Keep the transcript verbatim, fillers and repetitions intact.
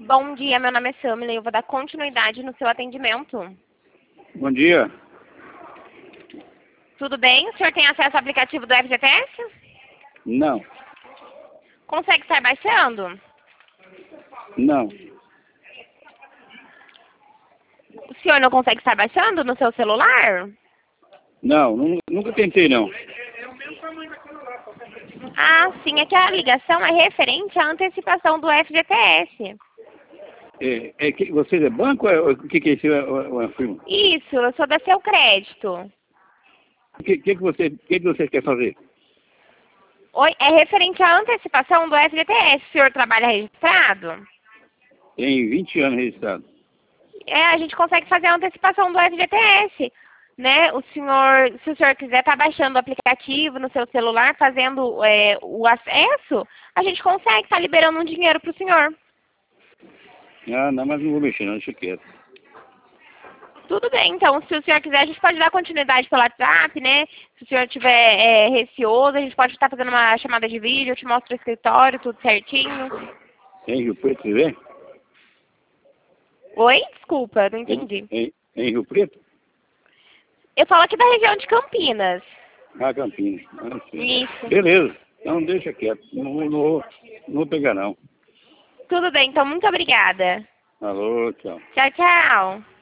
Bom dia, meu nome é Samila e eu vou dar continuidade no seu atendimento. Bom dia. Tudo bem? O senhor tem acesso ao aplicativo do F G T S? Não. Consegue estar baixando? Não. O senhor não consegue estar baixando no seu celular? Não, nu- nunca tentei não. Ah, sim, é que a ligação é referente à antecipação do F G T S. É, é que vocês é banco ou é- o que, que é isso? É uma é uma firma? Isso, eu sou da Seu Crédito. O que, que, que, você, que, que você quer fazer? Oi, é referente à antecipação do F G T S. O senhor trabalha registrado? Tem vinte anos registrado. É, a gente consegue fazer a antecipação do F G T S, né? O senhor, se o senhor quiser estar baixando o aplicativo no seu celular, fazendo é, o acesso, a gente consegue estar liberando um dinheiro para o senhor. Ah, não, mas não vou mexer não, deixa quieto. Tudo bem, então, se o senhor quiser, a gente pode dar continuidade pelo WhatsApp, né? Se o senhor estiver é, receoso, a gente pode estar fazendo uma chamada de vídeo, eu te mostro o escritório, tudo certinho. Em Rio Preto, você vê? Oi? Desculpa, não Em, entendi. em, em Rio Preto? Eu falo aqui da região de Campinas. Ah, Campinas. Ah, sim. Isso. Beleza. Então deixa quieto. Não, vou- não, vou, não vou pegar não. Tudo bem, então, muito obrigada. Alô, tchau. Tchau, tchau.